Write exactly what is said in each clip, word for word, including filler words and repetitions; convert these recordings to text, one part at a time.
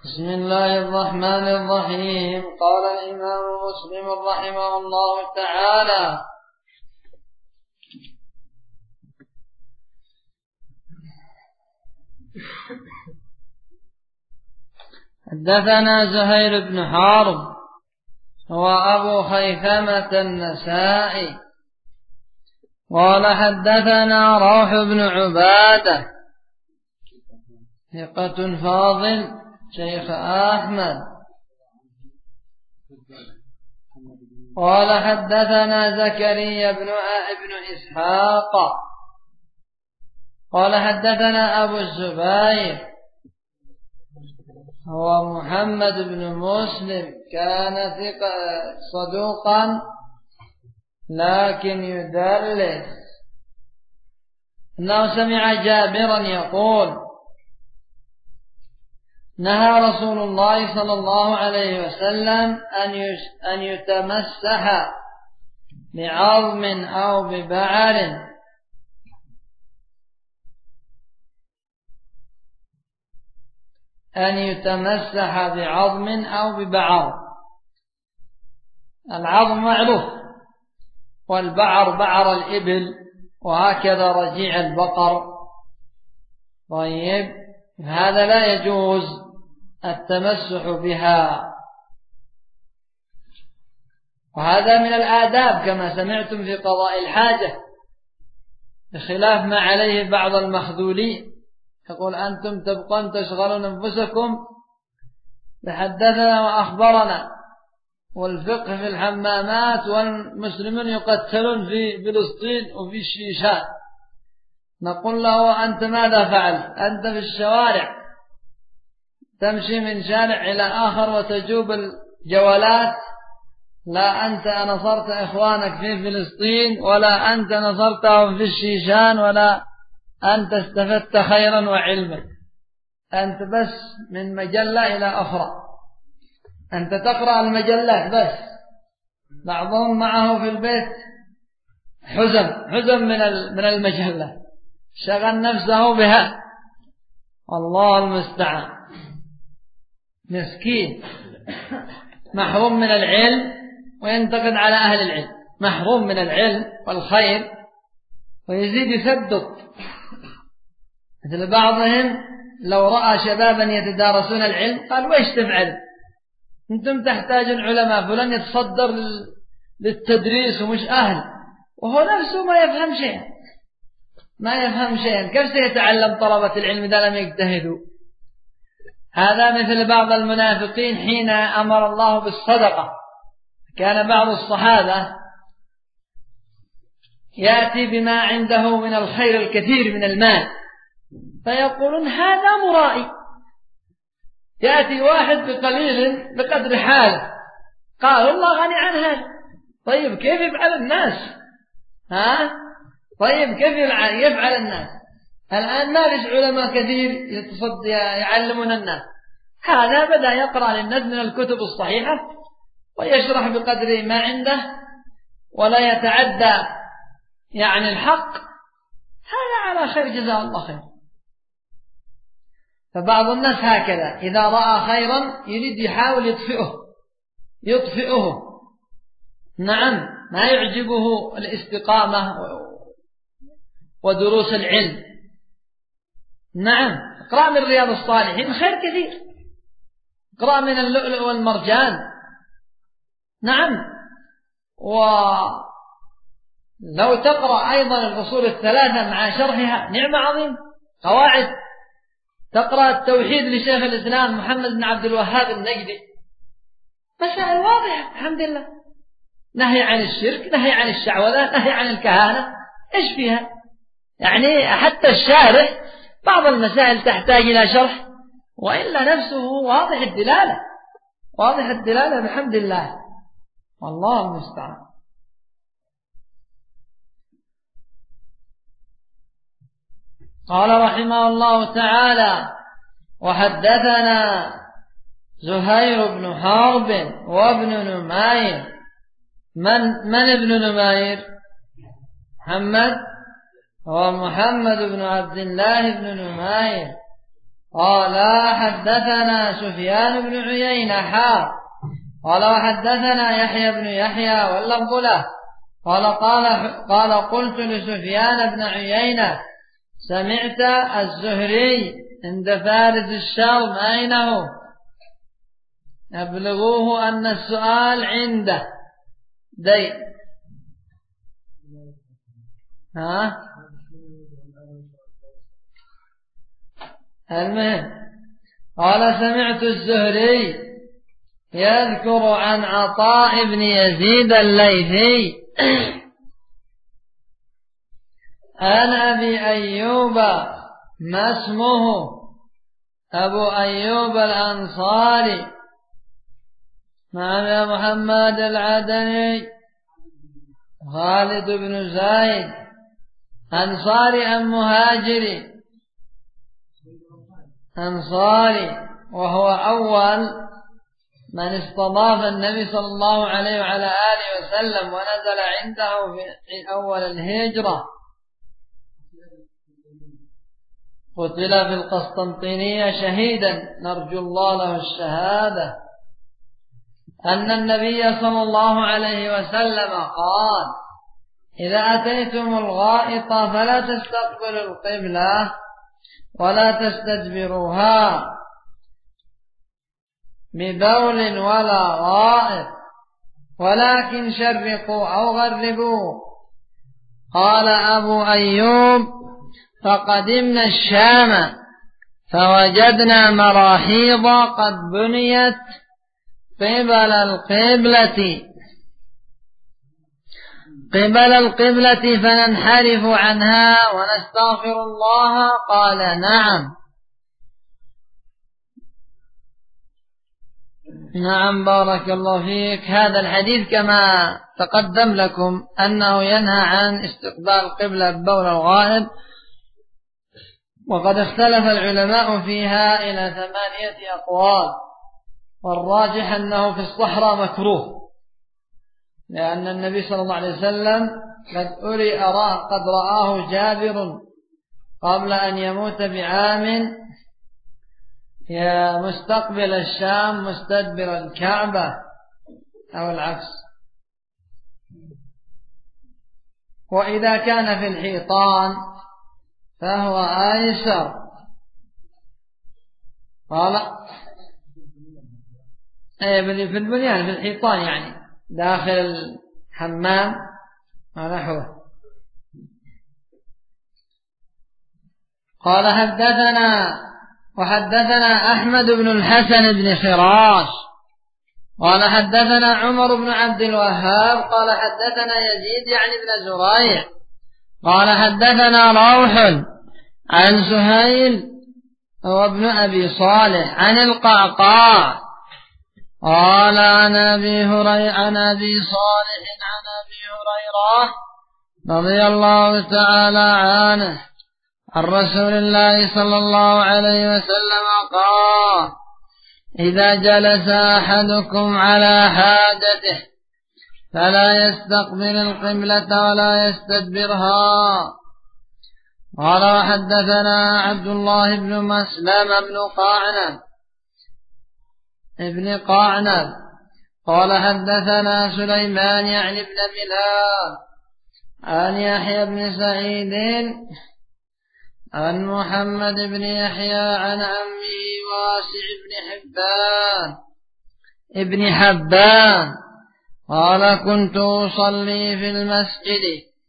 بسم الله الرحمن الرحيم. قال الإمام مسلم رحمه الله تعالى: حدثنا زهير بن حرب هو أبو خيثمة النسائي قال حدثنا روح بن عبادة ثقة فاضل شيخ أحمد قال حدثنا زكريا بن ابن إسحاق قال حدثنا أبو الزبير هو محمد بن مسلم كان ثقة صدوقا لكن يدلس أنه سمع جابرا يقول: نهى رسول الله صلى الله عليه وسلم أن يتمسح بعظم أو ببعر أن يتمسح بعظم أو ببعر. العظم معروف، والبعر بعر الإبل، وهكذا رجيع البقر. طيب، هذا لا يجوز التمسح بها، وهذا من الآداب كما سمعتم في قضاء الحاجة، بخلاف ما عليه بعض المخذولين، يقول: أنتم تبقون تشغلون أنفسكم بحدثنا وأخبرنا والفقه في الحمامات، والمسلمون يقتلون في فلسطين وفي الشيشان. نقول له: أنت ماذا فعلت؟ أنت في الشوارع تمشي من شارع إلى آخر وتجوب الجولات، لا أنت نصرت إخوانك في فلسطين، ولا أنت نصرتهم في الشيشان، ولا أنت استفدت خيرا وعلما. أنت بس من مجلة إلى أخرى، أنت تقرأ المجلات بس. بعضهم معه في البيت حزم حزم من المجلة، شغل نفسه بها، الله المستعان. مسكين محروم من العلم وينتقد على أهل العلم، محروم من العلم والخير ويزيد يثبت. مثل بعضهم لو رأى شبابا يتدارسون العلم قال: وإيش تفعل؟ أنتم تحتاجون علماء، فلان يتصدر للتدريس ومش أهل، وهو نفسه ما يفهم شيئا ما يفهم شيئا كيف سيتعلم طلبة العلم إذا لم يجتهدوا؟ هذا مثل بعض المنافقين حين أمر الله بالصدقة. كان بعض الصحابة يأتي بما عنده من الخير الكثير من المال، فيقولون: هذا مرائي. يأتي واحد بقليل بقدر حاله، قال: الله غني عن هذا. طيب كيف يفعل الناس؟ ها؟ طيب كيف يفعل الناس؟ الآن ما فيش علماء كثير يتصد يعلمون الناس. هذا بدأ يقرأ للناس من الكتب الصحيحة ويشرح بقدر ما عنده ولا يتعدى يعني الحق. هذا على خير، جزاه الله خير. فبعض الناس هكذا إذا رأى خيرا يريد يحاول يطفئه يطفئه نعم، ما يعجبه الاستقامة ودروس العلم. نعم، اقرأ من رياض الصالحين خير كثير، اقرأ من اللؤلؤ والمرجان. نعم، ولو تقرأ أيضا الأصول الثلاثة مع شرحها نعمة عظيمة. قواعد، تقرأ التوحيد لشيخ الإسلام محمد بن عبد الوهاب النجدي، مسائل واضحة الحمد لله. نهي عن الشرك، نهي عن الشعوذة، نهي عن الكهانة، إيش فيها؟ يعني حتى الشارح بعض المسائل تحتاج إلى شرح، وإلا نفسه واضح الدلالة واضح الدلالة بحمد الله، والله المستعان. قال رحمه الله تعالى: وحدثنا زهير بن حرب وابن نمير. من من ابن نمير؟ محمد هو محمد بن عبد الله بن نمير قال حدثنا سفيان بن عيينة حا قال وحدثنا يحيى بن يحيى واللفظ له قال قال قال قلت لسفيان بن عيينة سمعت الزهري عند فارس الشام أين هو؟ أبلغوه أن السؤال عنده دين. ها المهم قال سمعت الزهري يذكر عن عطاء بن يزيد الليثي عن أبي أيوب ما اسمه أبو أيوب الأنصاري مع محمد العدني خالد بن زيد أنصاري أم مهاجري؟ أنصاري، وهو أول من استضاف النبي صلى الله عليه وعلى آله وسلم ونزل عنده في أول الهجرة. قتل في القسطنطينية شهيدا نرجو الله له الشهادة. أن النبي صلى الله عليه وسلم قال إذا أتيتم الغائط فلا تستقبلوا القبلة ولا تستدبروها ببول ولا غائط ولكن شرقوا أو غربوا. قال أبو أيوب فقدمنا الشام فوجدنا مراحيض قد بنيت قبل القبلة قبل القبلة فننحرف عنها ونستغفر الله. قال نعم نعم بارك الله فيك. هذا الحديث كما تقدم لكم أنه ينهى عن استقبال القبلة ببول الغائب، وقد اختلف العلماء فيها إلى ثمانية أقوال، والراجح أنه في الصحراء مكروه، لأن النبي صلى الله عليه وسلم قد أري أراه قد رآه جابر قبل أن يموت بعام يا مستقبل الشام مستدبر الكعبة أو العكس. وإذا كان في الحيطان فهو أيسر. قال أي في البنيان في الحيطان يعني داخل الحمام ونحوه. قال حدثنا وحدثنا أحمد بن الحسن بن خراش قال حدثنا عمر بن عبد الوهاب قال حدثنا يزيد يعني بن زريع قال حدثنا روح عن سهيل وابن أبي صالح عن القعقاع قال عن أبي هريرة عن أبي صالح عن أبي هريرة رضي الله تعالى عنه عن رسول الله صلى الله عليه وسلم قال إذا جلس أحدكم على حاجته فلا يستقبل القبلة ولا يستدبرها. قال وحدثنا عبد الله بن مسلم بن قعنب ابن قعنب قال حدثنا سليمان يعني ابن بلال عن يحيى بن سعيد عن محمد بن يحيى عن عمه واسع بن حبان ابن حبان قال كنت أصلي في المسجد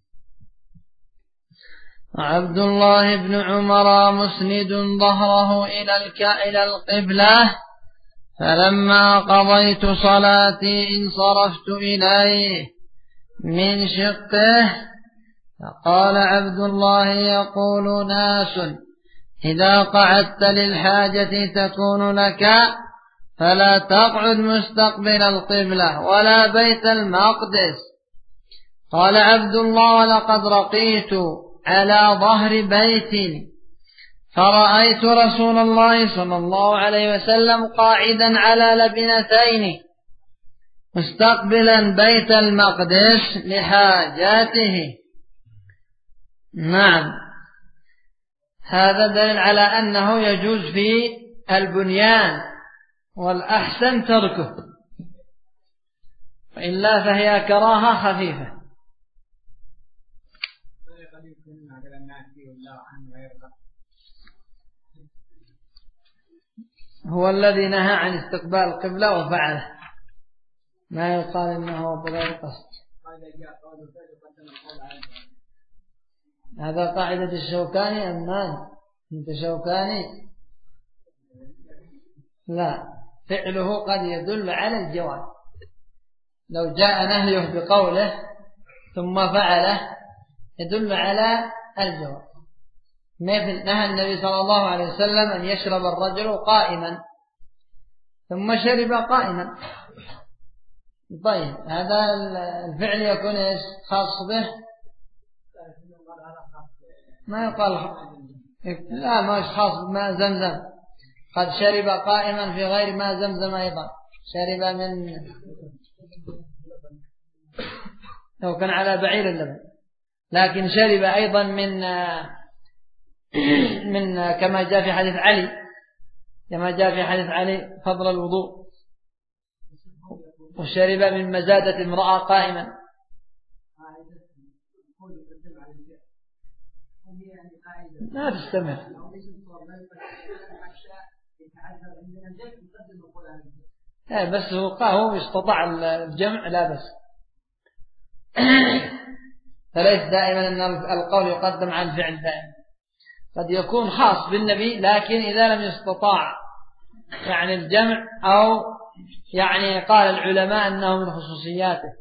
عبد الله بن عمر مسند ظهره إلى القبلة فلما قضيت صلاتي انصرفت إليه من شقه فقال عبد الله يقول ناس إذا قعدت للحاجة تكون لك فلا تقعد مستقبل القبلة ولا بيت المقدس. قال عبد الله ولقد رقيت على ظهر بيت فرأيت رسول الله صلى الله عليه وسلم قاعدا على لبنتين مستقبلا بيت المقدس لحاجاته. نعم هذا دليل على أنه يجوز في البنيان والأحسن تركه، وإلا فهي كراهة خفيفة. هو الذي نهى عن استقبال القبلة وفعله، ما يقال إنه بغير قصد. هذا قاعدة الشوكاني أم ماذا؟ أنت شوكاني؟ لا، فعله قد يدل على الجواز، لو جاء نهيه بقوله ثم فعله يدل على الجواز. مثل نهى النبي صلى الله عليه وسلم أن يشرب الرجل قائما ثم شرب قائما. طيب هذا الفعل يكون إيش خاص به؟ ما يقال لا، ما خاص بماء زمزم، قد شرب قائما في غير ماء زمزم أيضا، شرب من لو كان على بعير اللبن، لكن شرب أيضا من من كما جاء في حديث علي، كما جاء في حديث علي فضل الوضوء، وشرب من مزادة امرأة قائما. ما تستمر، لا بس هو قاهو استطاع الجمع لا بس. فليس دائما أن القول يقدم عن الفعل دائما، قد يكون خاص بالنبي لكن إذا لم يستطاع يعني الجمع، أو يعني قال العلماء أنه من خصوصياته.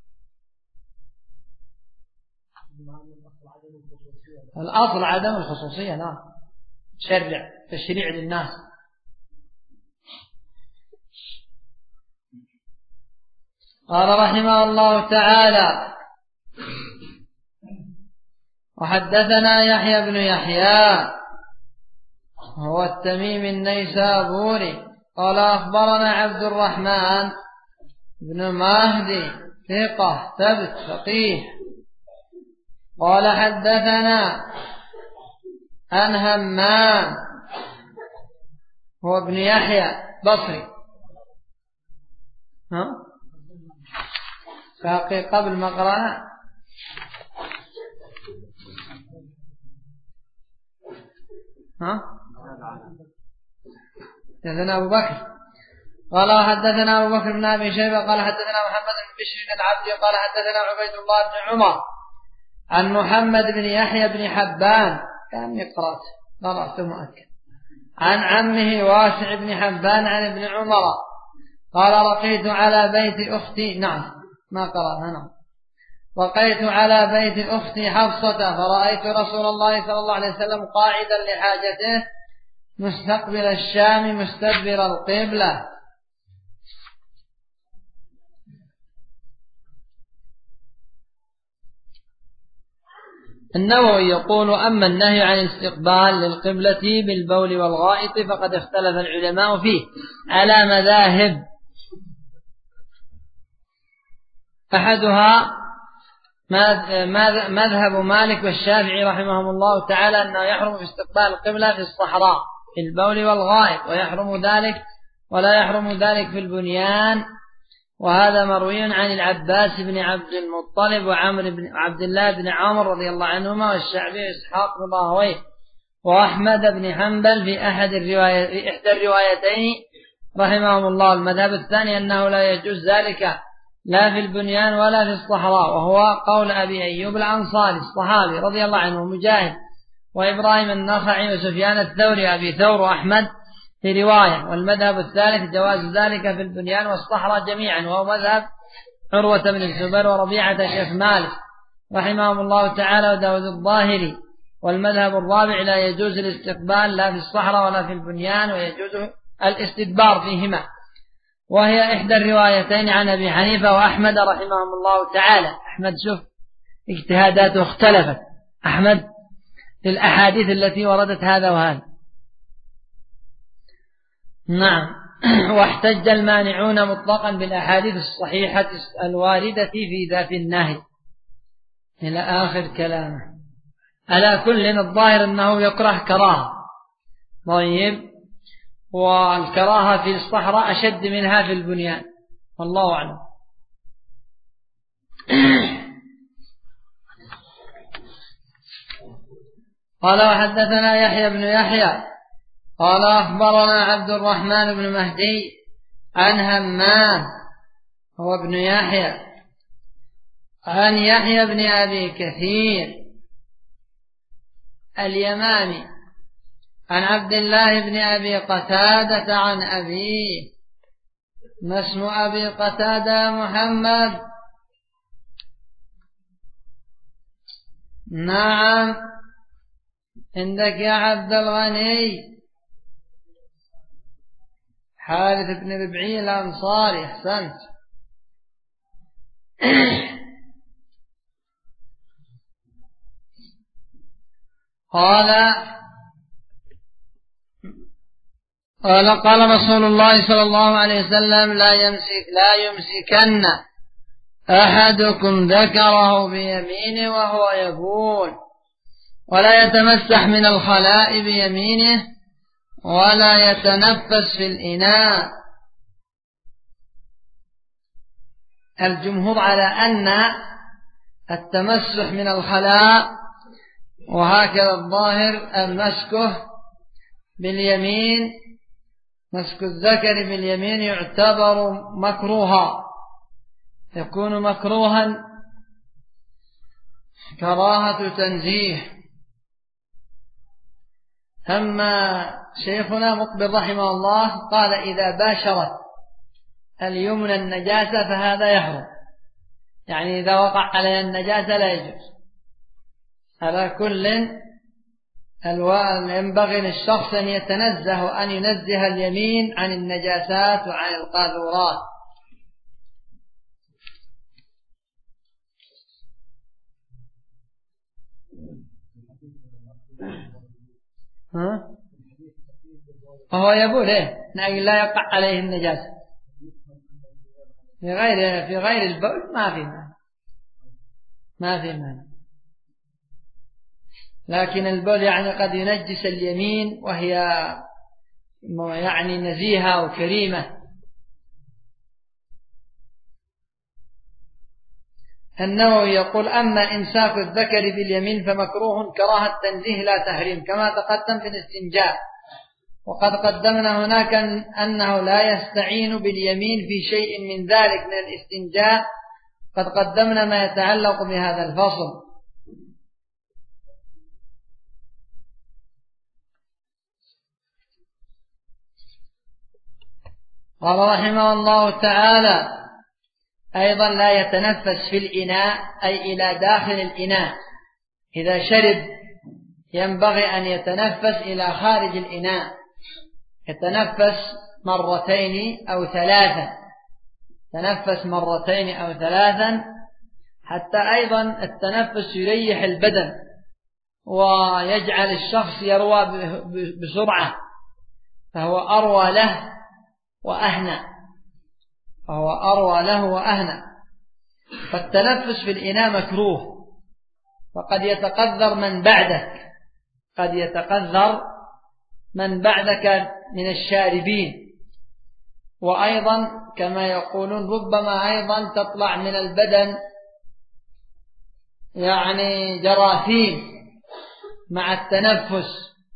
الأصل عدم الخصوصية، نعم، شرع تشريع للناس. قال رحمه الله تعالى: وحدثنا يحيى بن يحيى هو التميمي النيسابوري قال أخبرنا عبد الرحمن بن مهدي ثقة ثبت فقيه قال حدثنا عن همام هو ابن يحيى بصري، ها باقي قبل ما قرأنا ها حدثنا أبو بكر قال حدثنا أبو بكر بن أبي شيبة قال حدثنا محمد بن بشر العبدي قال حدثنا عبيد الله بن عمر عن محمد بن يحيى بن حبان كان يقرأ قرأت مؤكد عن عمه واسع بن حبان عن ابن عمر قال رقيت على بيت أختي، نعم ما قرأنا، نعم وقيت على بيت أختي حفصة فرأيت رسول الله صلى الله عليه وسلم قاعدا لحاجته مستقبل الشام مستدبر القبلة. النووي يقول: أما النهي عن الاستقبال للقبلة بالبول والغائط فقد اختلف العلماء فيه على مذاهب، أحدها مذهب مالك والشافعي رحمهم الله تعالى أنه يحرم في استقبال القبلة في الصحراء في البول والغائط، ويحرم ذلك ولا يحرم ذلك في البنيان، وهذا مروي عن العباس بن عبد المطلب وعمر بن عبد الله بن عمر رضي الله عنهما والشعبي إسحاق بن راهويه وأحمد بن حنبل في أحد الرواية في إحدى الروايتين رحمهم الله. المذهب الثاني أنه لا يجوز ذلك لا في البنيان ولا في الصحراء، وهو قول أبي أيوب الأنصاري الصحابي رضي الله عنه مجاهد وإبراهيم النخعي وسفيان الثوري وأبي ثور وأحمد في رواية. والمذهب الثالث جواز ذلك في البنيان والصحراء جميعا، وهو مذهب عروة بن الزبير وربيعة شيخ مالك رحمهم الله تعالى وداود الظاهري. والمذهب الرابع لا يجوز الاستقبال لا في الصحراء ولا في البنيان، ويجوز الاستدبار فيهما، وهي إحدى الروايتين عن أبي حنيفة وأحمد رحمهم الله تعالى. أحمد شوف اجتهاداته اختلفت، أحمد في الأحاديث التي وردت هذا وهذا. نعم. واحتج المانعون مطلقا بالأحاديث الصحيحة الواردة في ذات النهي إلى آخر كلامه. على كل الظاهر أنه يكره كراهة. طيب، والكراهة في الصحراء أشد منها في البنيان، والله أعلم. قال وحدثنا يحيى بن يحيى قال أخبرنا عبد الرحمن بن مهدي عن همام هو ابن يحيى عن يحيى بن أبي كثير اليمامي عن عبد الله بن أبي قتادة عن أبيه. ما اسم أبي قتادة محمد؟ نعم، عندك يا عبد الغني حارث بن ربعي الأنصاري، أحسنت. قال قال قال رسول الله صلى الله عليه وسلم لا يمسك لا يمسكن أحدكم ذكره بيمينه وهو يبول، ولا يتمسح من الخلاء بيمينه، ولا يتنفس في الإناء. الجمهور على أن التمسح من الخلاء وهكذا الظاهر المسكه باليمين، مسك الذكر باليمين يعتبر مكروها، يكون مكروها كراهة تنزيه. أما شيخنا مقبل رحمه الله قال إذا باشرت اليمنى النجاسة فهذا يحرم، يعني إذا وقع عليها النجاسة لا يجوز. على كل ينبغي للشخص أن يتنزه وأن ينزه اليمين عن النجاسات وعن القاذورات. ها؟ وهو يبول إيه؟ لا يقع عليه النجاسة في غير في غير البول ما في مانع، ما في مانع، لكن البول يعني قد ينجس اليمين وهي يعني نزيهة وكريمة. النووي يقول أما إمساك الذكر باليمين فمكروه كراهة تنزيه لا تحريم، كما تقدم في الاستنجاء. وقد قدمنا هناك أنه لا يستعين باليمين في شيء من ذلك من الاستنجاء، قد قدمنا ما يتعلق بهذا الفصل. قال رحمه الله تعالى أيضا لا يتنفس في الإناء أي إلى داخل الإناء، إذا شرب ينبغي أن يتنفس إلى خارج الإناء، يتنفس مرتين أو ثلاثا، تنفس مرتين أو ثلاثا، حتى أيضا التنفس يريح البدن ويجعل الشخص يروى بسرعة، فهو أروى له وأهنى، فهو أروى له وأهنى. فالتنفس في الإناء مكروه، وقد يتقذر من بعدك، قد يتقذر من بعدك من الشاربين، وأيضا كما يقولون ربما أيضا تطلع من البدن يعني جراثيم مع التنفس.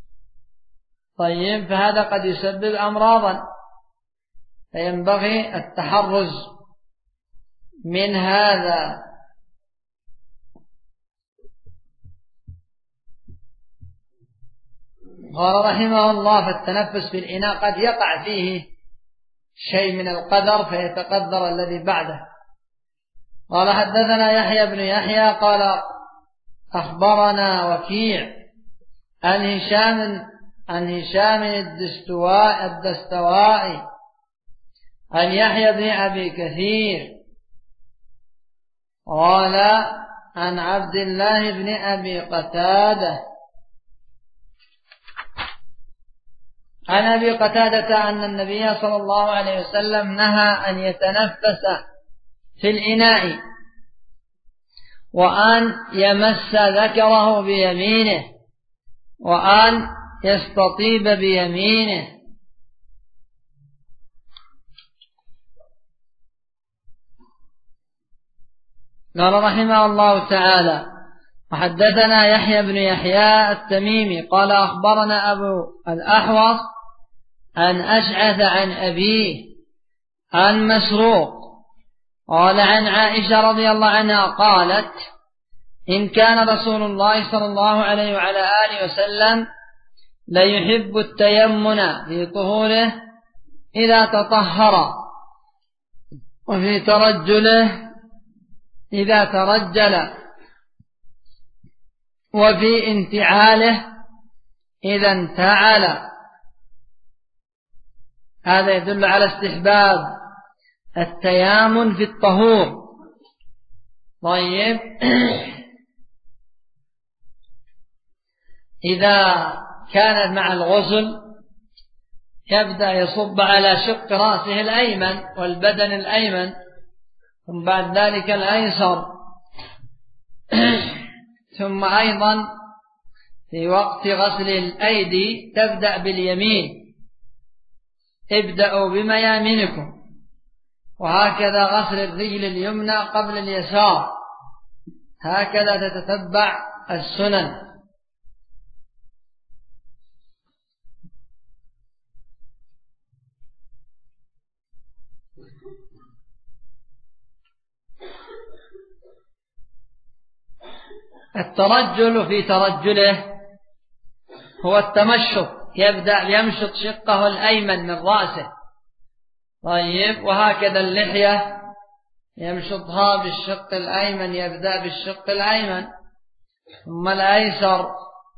طيب، فهذا قد يسبب أمراضا، فينبغي التحرز من هذا. قال رحمه الله فالتنفس بالإناء قد يقع فيه شيء من القدر فيتقدر الذي بعده. قال حدثنا يحيى بن يحيى قال أخبرنا وكيع عن هشام عن هشام الدستوائي عن يحيى بن أبي كثير قال عن عبد الله بن أبي قتادة عن أبي قتادة أن النبي صلى الله عليه وسلم نهى أن يتنفس في الإناء وأن يمس ذكره بيمينه، وأن يستطيب بيمينه. قال رحمه الله تعالى: وحدثنا يحيى بن يحيى التميمي قال أخبرنا أبو الأحوص عن أشعث عن أبيه عن مسروق قال عن عائشة رضي الله عنها قالت: إن كان رسول الله صلى الله عليه وعلى آله وسلم ليحب التيمن في طهوره إذا تطهر، وفي ترجله إذا ترجل، وفي انتعاله إذا انتعل. هذا يدل على استحباب التيامن في الطهور. طيب، إذا كانت مع الغسل يبدأ يصب على شق رأسه الأيمن والبدن الأيمن، ثم بعد ذلك الأيسر، ثم أيضا في وقت غسل الأيدي تبدأ باليمين، ابدأوا بميامنكم، وهكذا غسل الرجل اليمنى قبل اليسار، هكذا تتتبع السنن. الترجل في ترجله هو التمشط، يبدأ يمشط شقه الأيمن من رأسه. طيب، وهكذا اللحية يمشطها بالشق الأيمن، يبدأ بالشق الأيمن ثم الأيسر.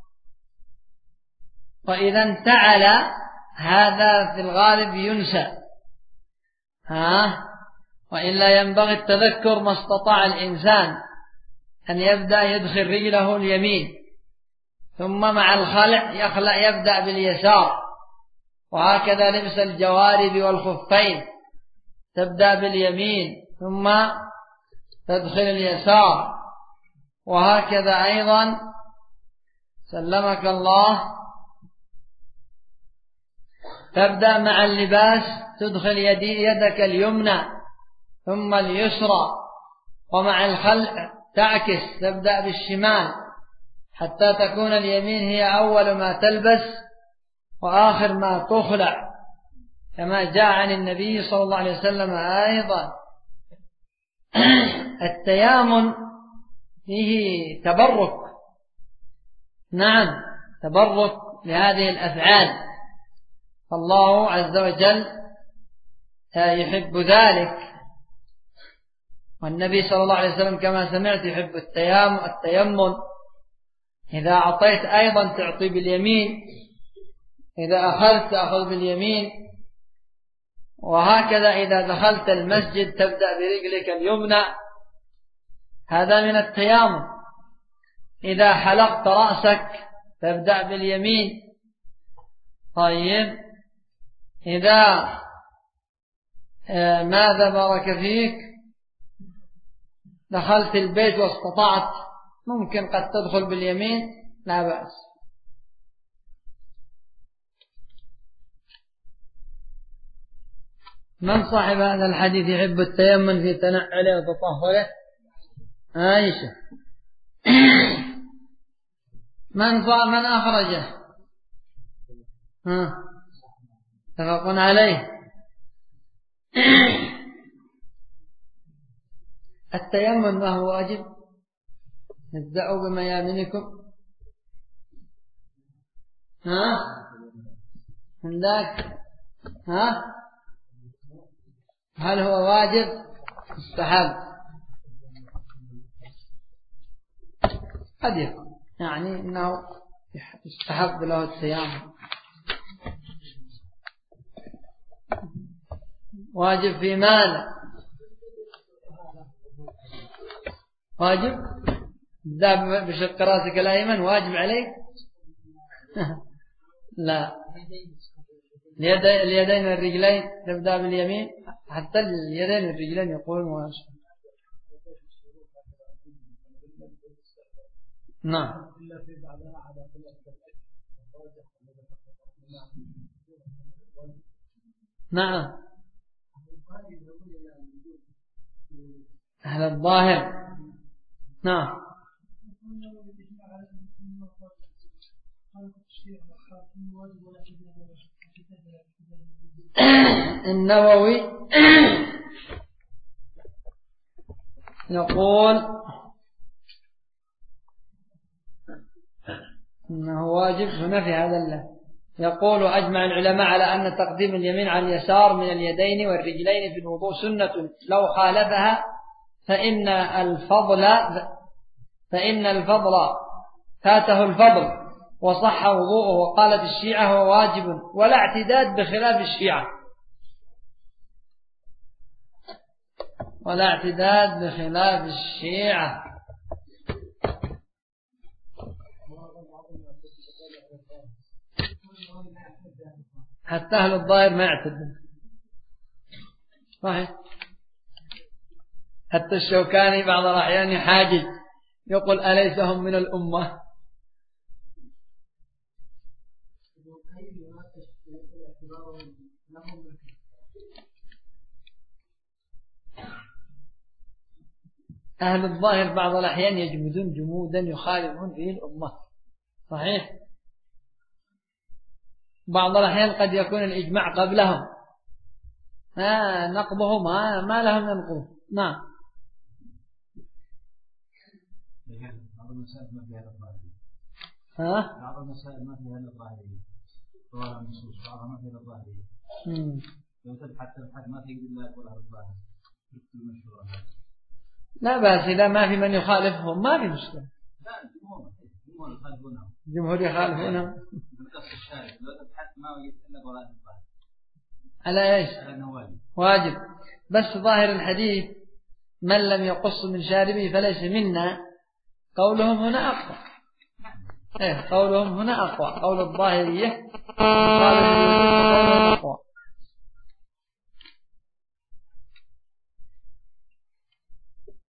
وإذا انتعل هذا في الغالب ينسى، ها وإلا ينبغي التذكر ما استطاع الإنسان أن يبدأ يدخل رجله اليمين، ثم مع الخلع يخلع يبدأ باليسار، وهكذا لبس الجوارب والخفين تبدأ باليمين ثم تدخل اليسار، وهكذا أيضا سلمك الله تبدأ مع اللباس تدخل يدك اليمنى ثم اليسرى، ومع الخلع تعكس تبدأ بالشمال حتى تكون اليمين هي أول ما تلبس وآخر ما تخلع، كما جاء عن النبي صلى الله عليه وسلم أيضا. التيامن فيه تبرك، نعم تبرك لهذه الأفعال، فالله عز وجل يحب ذلك، والنبي صلى الله عليه وسلم كما سمعت يحب التيمم. إذا أعطيت أيضا تعطي باليمين، إذا أخذت تأخذ باليمين، وهكذا إذا دخلت المسجد تبدأ برجلك اليمنى، هذا من التيامن. إذا حلقت رأسك تبدأ باليمين. طيب، إذا ماذا بارك فيك دخلت البيت واستطعت ممكن قد تدخل باليمين، لا بأس. من صاحب هذا الحديث يحب التيمم في تنعله وتطهره؟ عائشة. من من أخرجه؟ ها اتفقون عليه. التيمم ما هو واجب؟ ابدأوا بميامنكم. ها عندك ها هل هو واجب مستحب؟ قد يكون يعني انه يستحب له التيمم. واجب في ماذا؟ واجب ذهب بشق راسك الأيمن واجب عليك؟ لا، اليدين والرجلين تبدأ باليمين، حتى اليدين والرجلين يقولون واجب. نعم. نعم أهل الظاهر. نعم. النووي يقول إنه واجب هنا في هذا الله. يقول أجمع العلماء على أن تقديم اليمين عن اليسار من اليدين والرجلين في الوضوء سنة، لو خالفها فإن الفضل فإن الفضل فاته الفضل وصح وضوءه. وقالت الشيعة هو واجب ولا اعتداد بخلاف الشيعة، ولا اعتداد بخلاف الشيعة. حتى أهل الظاهر ما يعتدون. صحيح. حتى الشوكاني بعض الأحيان يحاجج يقول أليس هم من الأمة؟ أهل الظاهر بعض الأحيان يجمدون جمودا يخالفون فيه الأمة. صحيح. بعض الأحيان قد يكون الإجماع قبلهم، آه نقضه ما, ما لهم ينقضه. نعم. بعض المسائل ما فيها الظاهرية. ها؟ بعض المسائل ما فيها الظاهرية. طوال النصوص بعضها ما فيها الظاهرية. لو تبحث تبحث ما في إلا يقولها الظاهر. المشهورة. لا بأس إذا ما في من يخالفهم ما في مشكلة. لا الجمهور الجمهور يخالفونهم. الجمهور يخالفونهم. لو تبحث ما وجدت إلا قولها الظاهر. على إيش؟ على النوادي. واجب. بس ظاهر الحديث من لم يقص من شاربه فليس منا، قولهم هنا أقوى. إيه قولهم هنا أقوى. قول الظاهرية قال